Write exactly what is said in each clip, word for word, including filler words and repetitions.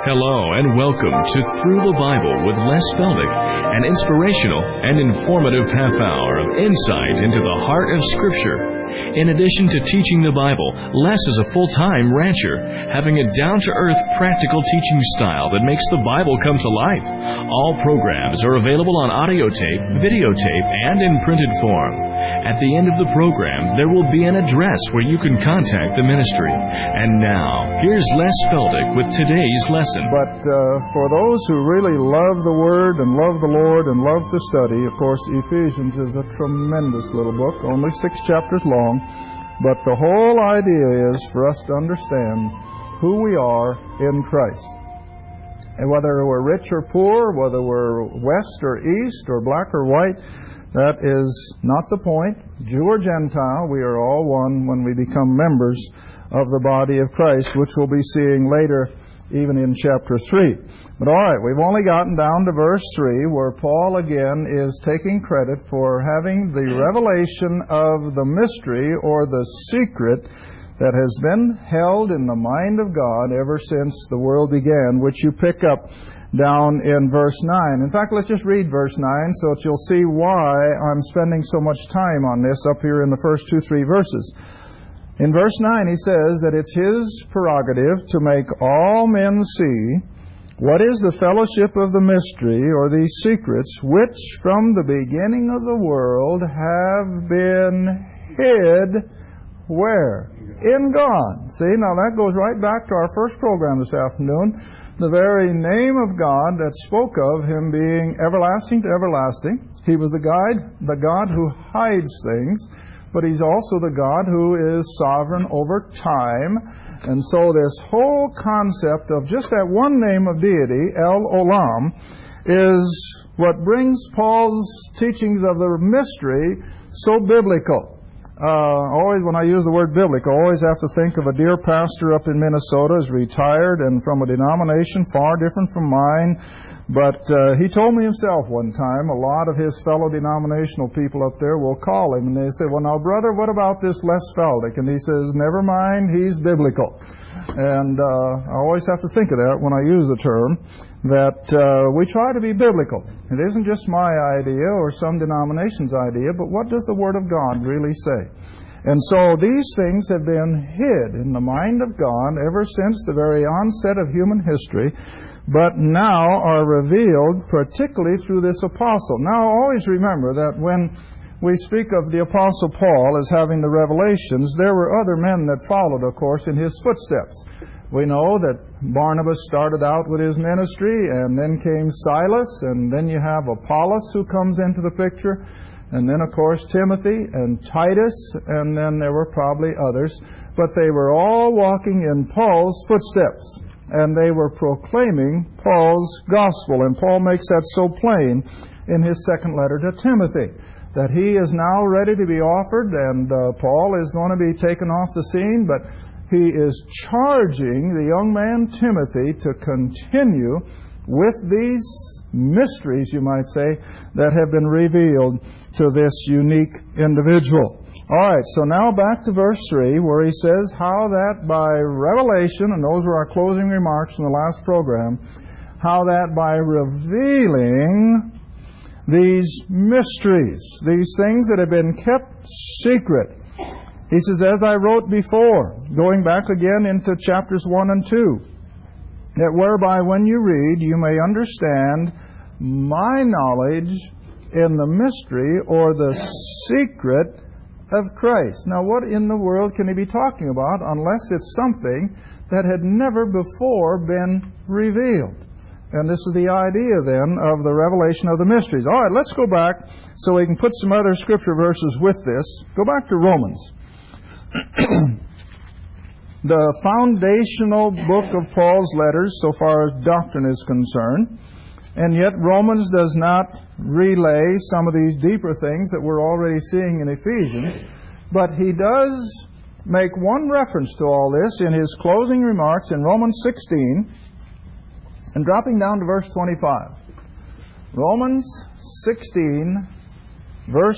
Hello and welcome to Through the Bible with Les Feldick, an inspirational and informative half hour of insight into the heart of Scripture. In addition to teaching the Bible, Les is a full-time rancher, having a down-to-earth, practical teaching style that makes the Bible come to life. All programs are available on audio tape, videotape, and in printed form. At the end of the program, there will be an address where you can contact the ministry. And now, here's Les Feldick with today's lesson. But uh, for those who really love the Word and love the Lord and love to study, of course, Ephesians is a tremendous little book, only six chapters long. But the whole idea is for us to understand who we are in Christ. And whether we're rich or poor, whether we're west or east or black or white, that is not the point. Jew or Gentile, we are all one when we become members of the body of Christ, which we'll be seeing later even in chapter three. But all right, we've only gotten down to verse three, where Paul again is taking credit for having the revelation of the mystery or the secret that has been held in the mind of God ever since the world began, which you pick up down in verse nine. In fact, let's just read verse nine so that you'll see why I'm spending so much time on this up here in the first two, three verses. In verse nine, he says that it's his prerogative to make all men see what is the fellowship of the mystery, or these secrets, which from the beginning of the world have been hid, where? In God. See, now that goes right back to our first program this afternoon. The very name of God that spoke of Him being everlasting to everlasting. He was the God, the God who hides things, but He's also the God who is sovereign over time. And so this whole concept of just that one name of deity, El Olam, is what brings Paul's teachings of the mystery so biblical. Uh, always when I use the word biblical, I always have to think of a dear pastor up in Minnesota who's retired and from a denomination far different from mine. But uh, he told me himself one time, a lot of his fellow denominational people up there will call him and they say, well, now, brother, what about this Les Feldick? And he says, never mind, he's biblical. And uh, I always have to think of that when I use the term, that uh, we try to be biblical. It isn't just my idea or some denomination's idea, but what does the Word of God really say? And so these things have been hid in the mind of God ever since the very onset of human history, but now are revealed particularly through this apostle. Now, always remember that when we speak of the Apostle Paul as having the revelations, there were other men that followed, of course, in his footsteps. We know that Barnabas started out with his ministry, and then came Silas, and then you have Apollos who comes into the picture, and then, of course, Timothy and Titus, and then there were probably others. But they were all walking in Paul's footsteps, and they were proclaiming Paul's gospel. And Paul makes that so plain in his second letter to Timothy, that he is now ready to be offered, and uh, Paul is going to be taken off the scene, but he is charging the young man Timothy to continue with these mysteries, you might say, that have been revealed to this unique individual. All right, so now back to verse three, where he says how that by revelation, and those were our closing remarks in the last program, how that by revealing these mysteries, these things that have been kept secret. He says, as I wrote before, going back again into chapters one and two, that whereby when you read, you may understand my knowledge in the mystery or the secret of Christ. Now, what in the world can he be talking about unless it's something that had never before been revealed? And this is the idea, then, of the revelation of the mysteries. All right, let's go back so we can put some other scripture verses with this. Go back to Romans. The foundational book of Paul's letters, so far as doctrine is concerned. And yet Romans does not relay some of these deeper things that we're already seeing in Ephesians. But he does make one reference to all this in his closing remarks in Romans sixteen. And dropping down to verse twenty-five. Romans sixteen, verse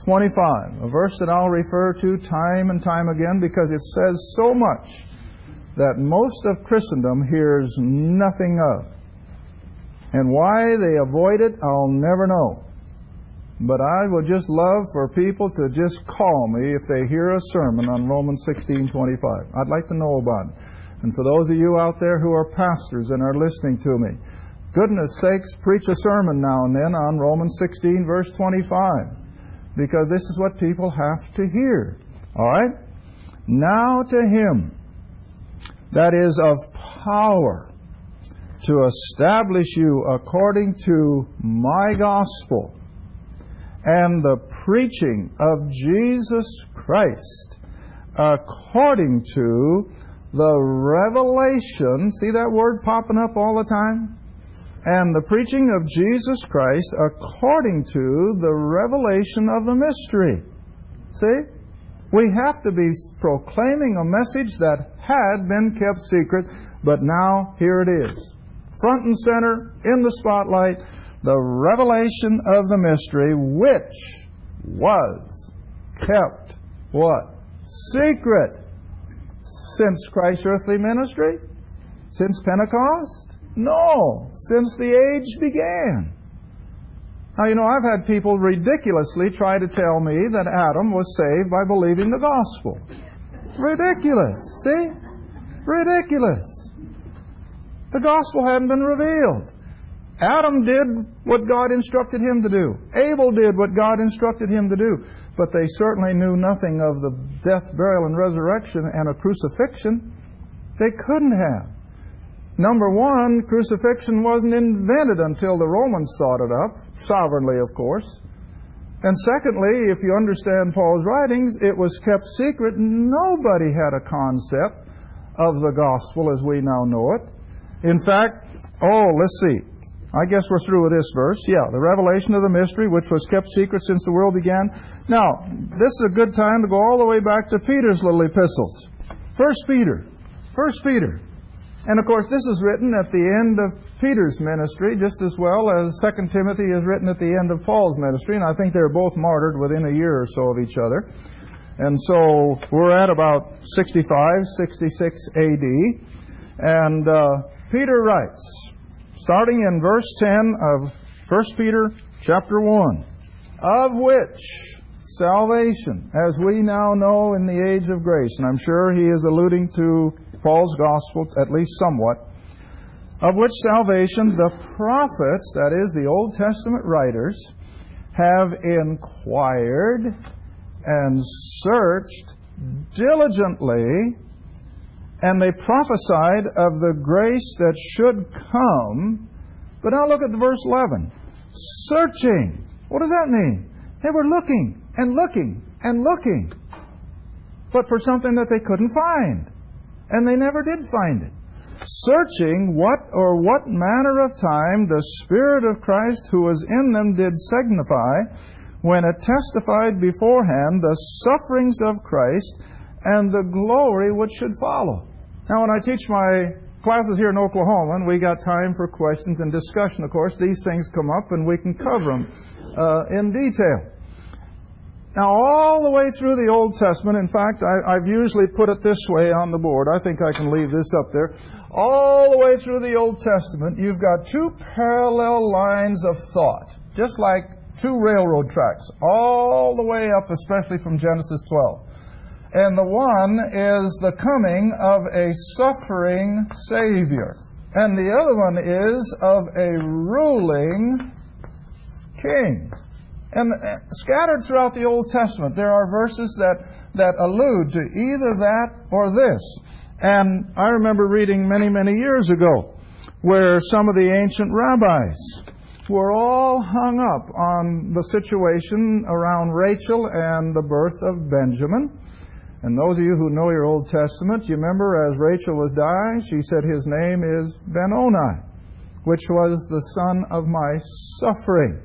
twenty-five. A verse that I'll refer to time and time again because it says so much that most of Christendom hears nothing of. And why they avoid it, I'll never know. But I would just love for people to just call me if they hear a sermon on Romans sixteen twenty-five. I'd like to know about it. And for those of you out there who are pastors and are listening to me, goodness sakes, preach a sermon now and then on Romans sixteen verse twenty-five. Because this is what people have to hear. All right? Now to Him that is of power to establish you according to my gospel and the preaching of Jesus Christ according to the revelation, see that word popping up all the time? And the preaching of Jesus Christ according to the revelation of the mystery. See? We have to be proclaiming a message that had been kept secret, but now here it is. Front and center, in the spotlight, the revelation of the mystery, which was kept, what? Secret. Since Christ's earthly ministry? Since Pentecost? No, since the age began. Now, you know, I've had people ridiculously try to tell me that Adam was saved by believing the gospel. Ridiculous, see? Ridiculous. The gospel hadn't been revealed. Adam did what God instructed him to do. Abel did what God instructed him to do. But they certainly knew nothing of the death, burial, and resurrection and a crucifixion. They couldn't have. Number one, crucifixion wasn't invented until the Romans thought it up, sovereignly, of course. And secondly, if you understand Paul's writings, it was kept secret. Nobody had a concept of the gospel as we now know it. In fact, oh, let's see. I guess we're through with this verse. Yeah, the revelation of the mystery, which was kept secret since the world began. Now, this is a good time to go all the way back to Peter's little epistles. First Peter. First Peter. And of course, this is written at the end of Peter's ministry, just as well as Second Timothy is written at the end of Paul's ministry. And I think they're both martyred within a year or so of each other. And so we're at about sixty-five, sixty-six A D. And uh, Peter writes, starting in verse ten of First Peter chapter one, of which salvation, as we now know in the age of grace, and I'm sure he is alluding to Paul's gospel, at least somewhat, of which salvation the prophets, that is, the Old Testament writers, have inquired and searched diligently, and they prophesied of the grace that should come. But now look at verse eleven. Searching. What does that mean? They were looking and looking and looking, but for something that they couldn't find. And they never did find it. Searching what or what manner of time the Spirit of Christ who was in them did signify, when it testified beforehand the sufferings of Christ and the glory which should follow. Now, when I teach my classes here in Oklahoma, and we got time for questions and discussion, of course, these things come up and we can cover them uh, in detail. Now, all the way through the Old Testament, in fact, I, I've usually put it this way on the board. I think I can leave this up there. All the way through the Old Testament, you've got two parallel lines of thought, just like two railroad tracks, all the way up, especially from Genesis twelve. And the one is the coming of a suffering Savior. And the other one is of a ruling king. And scattered throughout the Old Testament, there are verses that, that allude to either that or this. And I remember reading many, many years ago where some of the ancient rabbis were all hung up on the situation around Rachel and the birth of Benjamin. And those of you who know your Old Testament, you remember as Rachel was dying, she said, his name is Ben-Oni, which was the son of my suffering.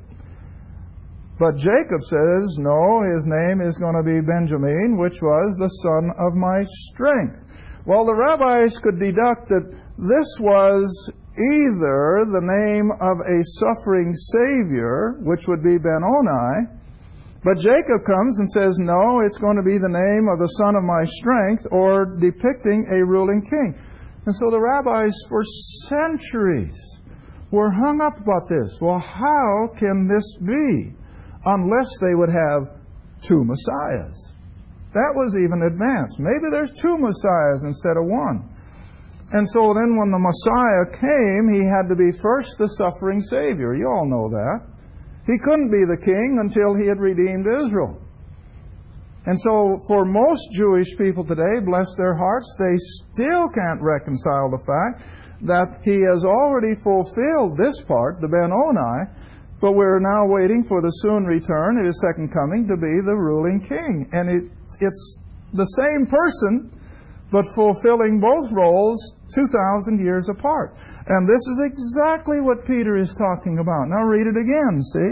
But Jacob says, no, his name is going to be Benjamin, which was the son of my strength. Well, the rabbis could deduct that this was either the name of a suffering Savior, which would be Ben-Oni, But Jacob comes and says, no, it's going to be the name of the son of my strength, or depicting a ruling king. And so the rabbis for centuries were hung up about this. Well, how can this be unless they would have two Messiahs? That was even advanced. Maybe there's two Messiahs instead of one. And so then when the Messiah came, he had to be first the suffering Savior. You all know that. He couldn't be the king until he had redeemed Israel. And so for most Jewish people today, bless their hearts, they still can't reconcile the fact that he has already fulfilled this part, the Ben-Oni, but we're now waiting for the soon return of his second coming to be the ruling king. And it, it's the same person, but fulfilling both roles two thousand years apart. And this is exactly what Peter is talking about. Now read it again, see?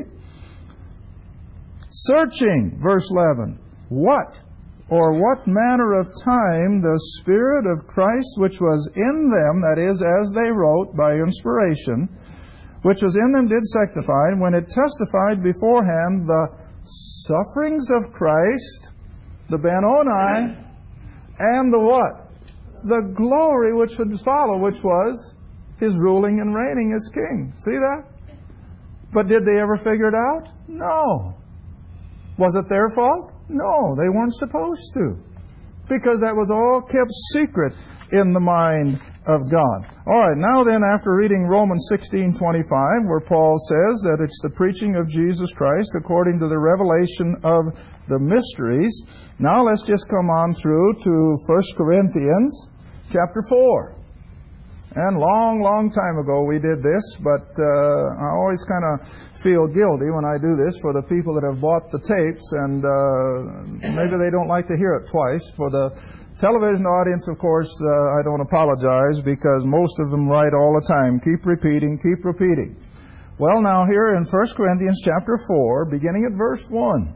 Searching, verse eleven, what or what manner of time the Spirit of Christ which was in them, that is, as they wrote by inspiration, which was in them did sanctify, when it testified beforehand the sufferings of Christ, the Ben-Oni, and the what? The glory which would follow, which was his ruling and reigning as king. See that? But did they ever figure it out? No. Was it their fault? No, they weren't supposed to. Because that was all kept secret in the mind of God. All right, now then, after reading Romans sixteen twenty-five, where Paul says that it's the preaching of Jesus Christ according to the revelation of the mysteries, now let's just come on through to First Corinthians chapter four. And long, long time ago we did this, but uh, I always kind of feel guilty when I do this for the people that have bought the tapes, and uh, maybe they don't like to hear it twice. For the television audience, of course, uh, I don't apologize, because most of them write all the time, keep repeating, keep repeating. Well, now here in First Corinthians chapter four, beginning at verse one,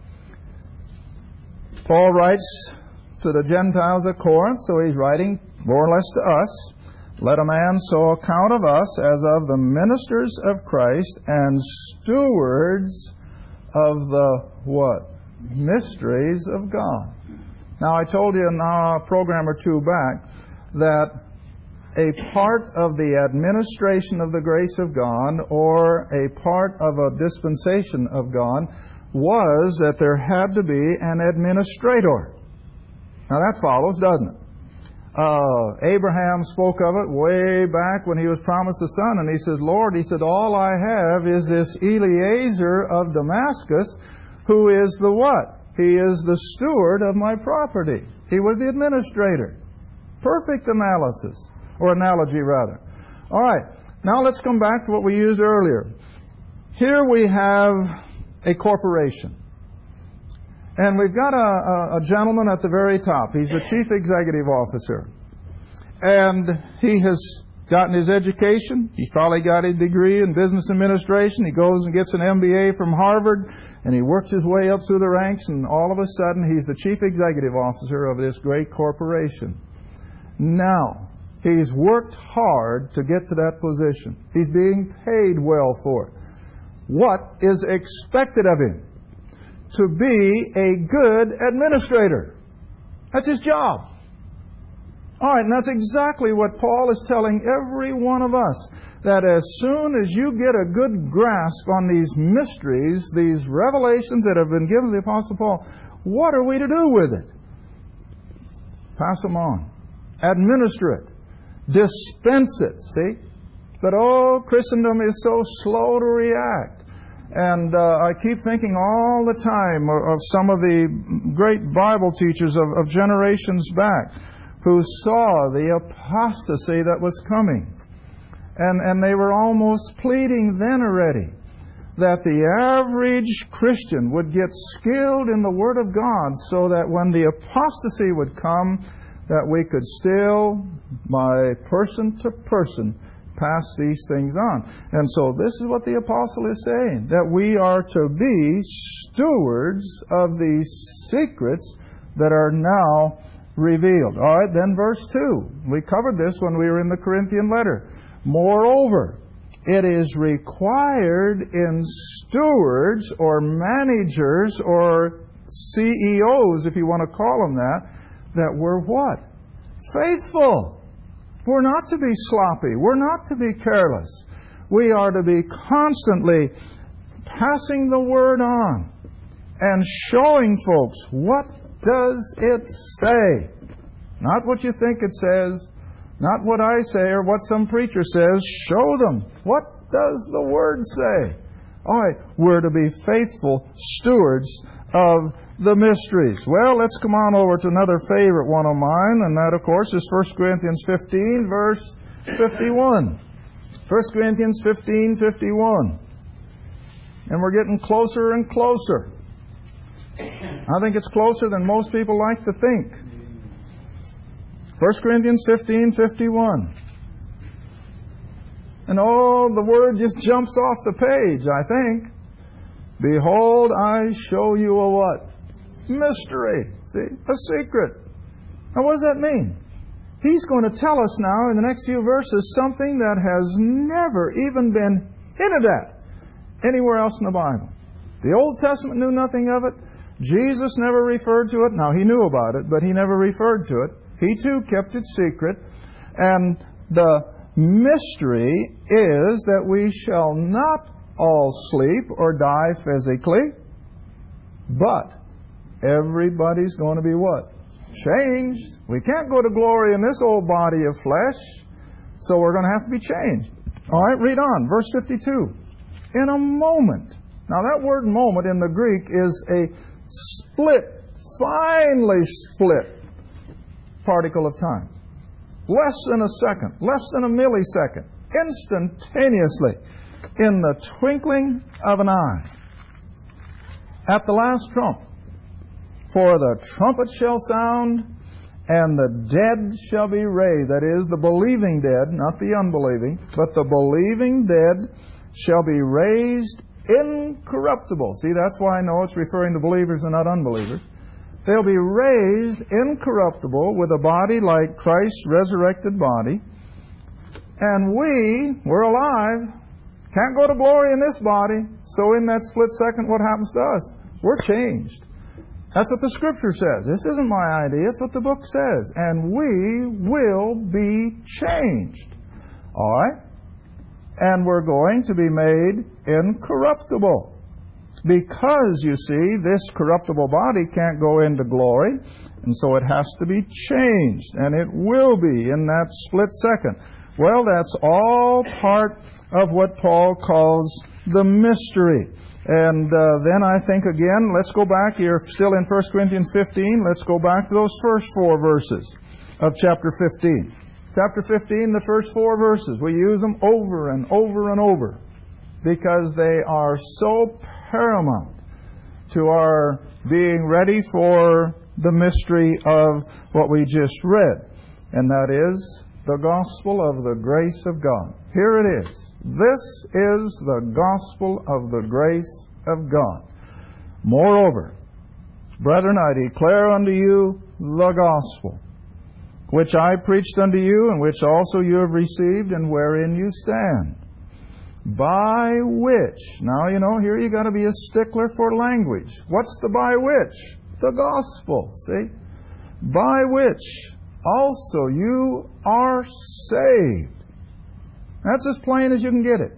Paul writes to the Gentiles at Corinth, so he's writing more or less to us. Let a man so account of us as of the ministers of Christ and stewards of the what? Mysteries of God. Now, I told you in a program or two back that a part of the administration of the grace of God, or a part of a dispensation of God, was that there had to be an administrator. Now that follows, doesn't it? Uh, Abraham spoke of it way back when he was promised a son, and he said, Lord, he said, all I have is this Eliezer of Damascus, who is the what? He is the steward of my property. He was the administrator. Perfect analysis, or analogy rather. All right, now let's come back to what we used earlier. Here we have a corporation. And we've got a, a, a gentleman at the very top. He's the chief executive officer. And he has gotten his education. He's probably got his degree in business administration. He goes and gets an M B A from Harvard, and he works his way up through the ranks, and all of a sudden he's the chief executive officer of this great corporation. Now, he's worked hard to get to that position. He's being paid well for it. What is expected of him? To be a good administrator. That's his job. All right, and that's exactly what Paul is telling every one of us. That as soon as you get a good grasp on these mysteries, these revelations that have been given to the Apostle Paul, what are we to do with it? Pass them on. Administer it. Dispense it. See? But oh, Christendom is so slow to react. And uh, I keep thinking all the time of, of some of the great Bible teachers of, of generations back who saw the apostasy that was coming. And, and they were almost pleading then already that the average Christian would get skilled in the Word of God so that when the apostasy would come, that we could still, by person to person, pass these things on. And so this is what the apostle is saying, that we are to be stewards of these secrets that are now revealed. All right, then verse two. We covered this when we were in the Corinthian letter. Moreover, it is required in stewards or managers or C E Os, if you want to call them that, that we're what? Faithful. We're not to be sloppy. We're not to be careless. We are to be constantly passing the word on and showing folks, what does it say? Not what you think it says, not what I say or what some preacher says. Show them. What does the Word say? All right, we're to be faithful stewards of the mysteries. Well, let's come on over to another favorite one of mine, and that, of course, is First Corinthians fifteen, verse fifty-one. First Corinthians fifteen, fifty-one. And we're getting closer and closer. I think it's closer than most people like to think. First Corinthians fifteen, fifty-one. And oh, the word just jumps off the page, I think. Behold, I show you a what? Mystery. See? A secret. Now, what does that mean? He's going to tell us now in the next few verses something that has never even been hinted at anywhere else in the Bible. The Old Testament knew nothing of it. Jesus never referred to it. Now, He knew about it, but He never referred to it. He too kept it secret. And the mystery is that we shall not all sleep or die physically, but everybody's going to be what? Changed. We can't go to glory in this old body of flesh, so we're going to have to be changed. All right, read on. Verse fifty-two. In a moment. Now that word moment in the Greek is a split, finely split particle of time. Less than a second, less than a millisecond, instantaneously, in the twinkling of an eye. At the last trump, for the trumpet shall sound, and the dead shall be raised. That is, the believing dead, not the unbelieving, but the believing dead shall be raised incorruptible. See, that's why I know it's referring to believers and not unbelievers. They'll be raised incorruptible with a body like Christ's resurrected body. And we, we're alive, can't go to glory in this body. So in that split second, what happens to us? We're changed. That's what the Scripture says. This isn't my idea. It's what the book says. And we will be changed. All right? And we're going to be made incorruptible. Because, you see, this corruptible body can't go into glory, and so it has to be changed, and it will be in that split second. Well, that's all part of what Paul calls the mystery. And uh, then I think again, let's go back here, still in First Corinthians fifteen, let's go back to those first four verses of chapter fifteen. Chapter fifteen, the first four verses, we use them over and over and over because they are so paramount to our being ready for the mystery of what we just read. And that is the gospel of the grace of God. Here it is. This is the gospel of the grace of God. Moreover, brethren, I declare unto you the gospel, which I preached unto you, and which also you have received, and wherein you stand. By which, now you know, here you got to be a stickler for language. What's the by which? The gospel, see? By which also you are saved. That's as plain as you can get it.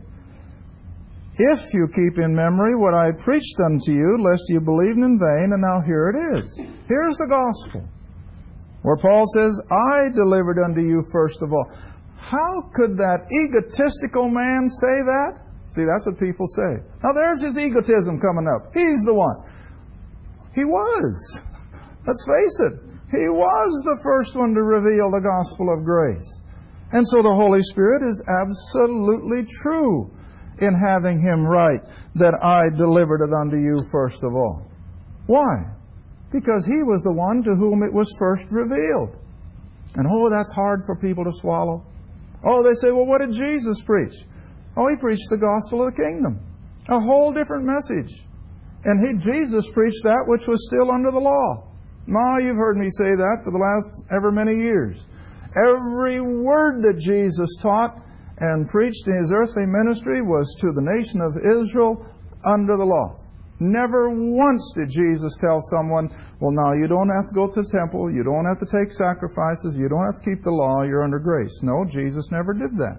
If you keep in memory what I preached unto you, lest you believe in vain, and now here it is. Here's the gospel, where Paul says, I delivered unto you first of all. How could that egotistical man say that? See, that's what people say. Now there's his egotism coming up. He's the one. He was. Let's face it. He was the first one to reveal the gospel of grace. And so the Holy Spirit is absolutely true in having him write that I delivered it unto you first of all. Why? Because he was the one to whom it was first revealed. And oh, that's hard for people to swallow. Oh, they say, well, what did Jesus preach? Oh, he preached the gospel of the kingdom. A whole different message. And he, Jesus preached that which was still under the law. Now, you've heard me say that for the last ever many years. Every word that Jesus taught and preached in His earthly ministry was to the nation of Israel under the law. Never once did Jesus tell someone, well, now you don't have to go to the temple, you don't have to take sacrifices, you don't have to keep the law, you're under grace. No, Jesus never did that.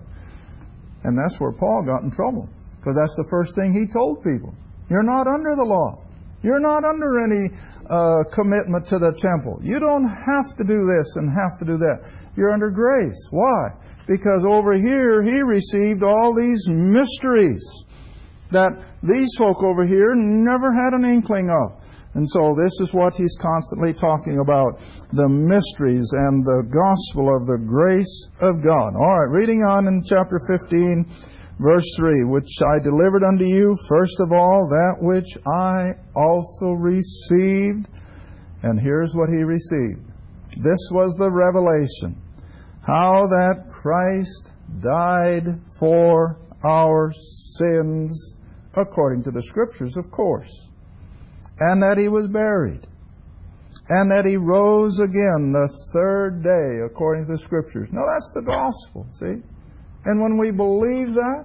And that's where Paul got in trouble, because that's the first thing he told people. You're not under the law. You're not under any uh, commitment to the temple. You don't have to do this and have to do that. You're under grace. Why? Because over here he received all these mysteries that these folk over here never had an inkling of. And so this is what he's constantly talking about, the mysteries and the gospel of the grace of God. All right, reading on in chapter fifteen, verse three, which I delivered unto you, first of all, that which I also received. And here's what he received. This was the revelation, how that Christ died for our sins, according to the Scriptures, of course, and that He was buried, and that He rose again the third day, according to the Scriptures. Now that's the gospel, see? And when we believe that,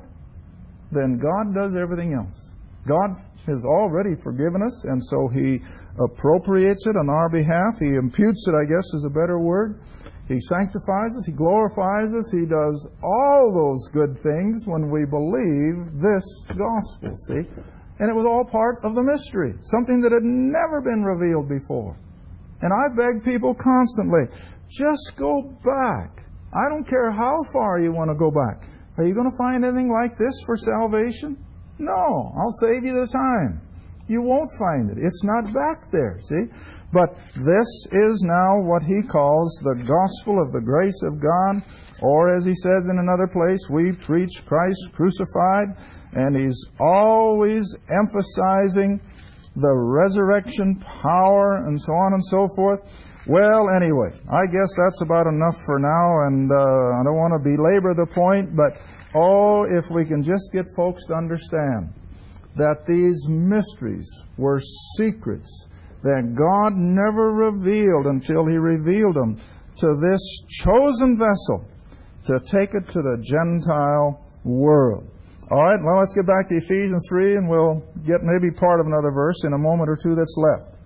then God does everything else. God has already forgiven us, and so He appropriates it on our behalf. He imputes it, I guess is a better word. He sanctifies us, He glorifies us, He does all those good things when we believe this gospel, see? And it was all part of the mystery, something that had never been revealed before. And I beg people constantly, just go back. I don't care how far you want to go back. Are you going to find anything like this for salvation? No, I'll save you the time. You won't find it. It's not back there, see? But this is now what he calls the gospel of the grace of God, or as he says in another place, we preach Christ crucified, and he's always emphasizing the resurrection power and so on and so forth. Well, anyway, I guess that's about enough for now, and uh, I don't want to belabor the point, but oh, if we can just get folks to understand that these mysteries were secrets that God never revealed until He revealed them to this chosen vessel to take it to the Gentile world. All right, well, let's get back to Ephesians three, and we'll get maybe part of another verse in a moment or two that's left.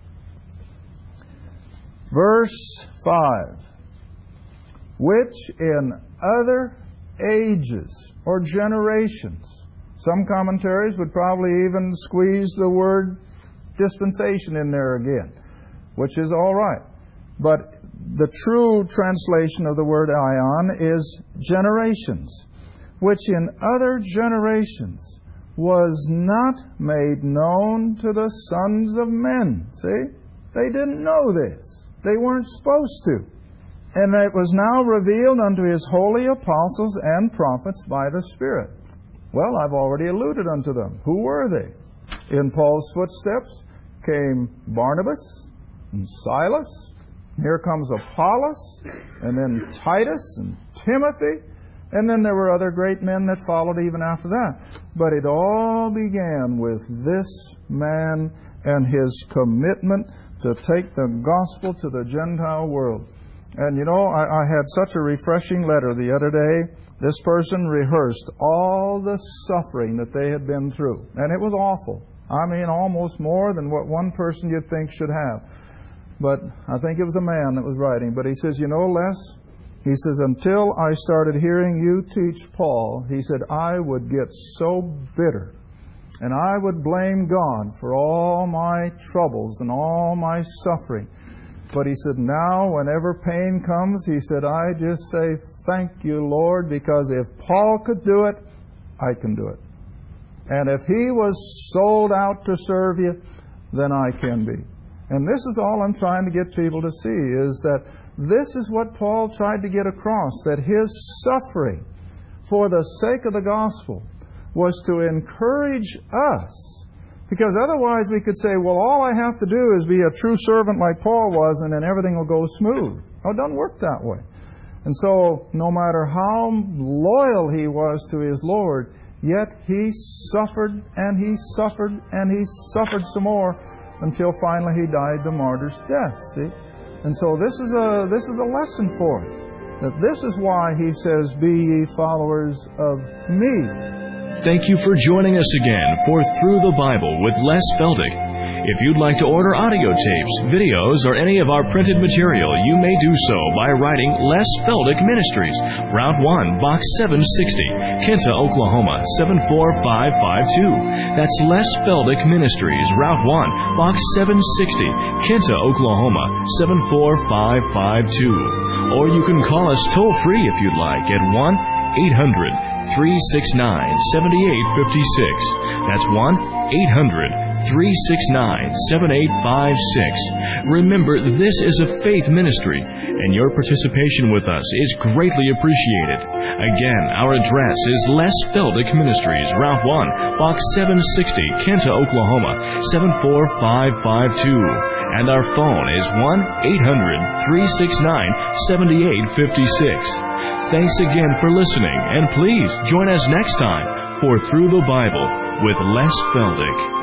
Verse five, which in other ages or generations, some commentaries would probably even squeeze the word dispensation in there again, which is all right. But the true translation of the word aion is generations, which in other generations was not made known to the sons of men. See? They didn't know this. They weren't supposed to. And it was now revealed unto His holy apostles and prophets by the Spirit. Well, I've already alluded unto them. Who were they? In Paul's footsteps came Barnabas and Silas. Here comes Apollos, and then Titus and Timothy. And then there were other great men that followed even after that. But it all began with this man and his commitment to take the gospel to the Gentile world. And you know, I, I had such a refreshing letter the other day. This person rehearsed all the suffering that they had been through. And it was awful. I mean, almost more than what one person you'd think should have. But I think it was a man that was writing. But he says, you know, Les, he says, until I started hearing you teach Paul, he said, I would get so bitter. And I would blame God for all my troubles and all my suffering. But he said, now, whenever pain comes, he said, I just say, thank you, Lord, because if Paul could do it, I can do it. And if he was sold out to serve you, then I can be. And this is all I'm trying to get people to see, is that this is what Paul tried to get across, that his suffering for the sake of the gospel was to encourage us. Because otherwise we could say, well, all I have to do is be a true servant like Paul was, and then everything will go smooth. No, it doesn't work that way. And so, no matter how loyal he was to his Lord, yet he suffered, and he suffered, and he suffered some more, until finally he died the martyr's death, see? And so this is a this is a lesson for us. That this is why he says, "Be ye followers of me." Thank you for joining us again for Through the Bible with Les Feldick. If you'd like to order audio tapes, videos, or any of our printed material, you may do so by writing Les Feldick Ministries, Route one, Box seven sixty, Kinta, Oklahoma, seven four five five two. That's Les Feldick Ministries, Route one, Box seven sixty, Kinta, Oklahoma, seven four five five two. Or you can call us toll-free if you'd like at one eight hundred, three six nine, seven eight five six. That's one eight hundred, three six nine, seven eight five six. Remember, this is a faith ministry, and your participation with us is greatly appreciated. Again, our address is Les Feldick Ministries, Route one, Box seven sixty, Kinta, Oklahoma, seven four five five two. And our phone is one eight hundred, three six nine, seven eight five six. Thanks again for listening, and please join us next time for Through the Bible with Les Feldick.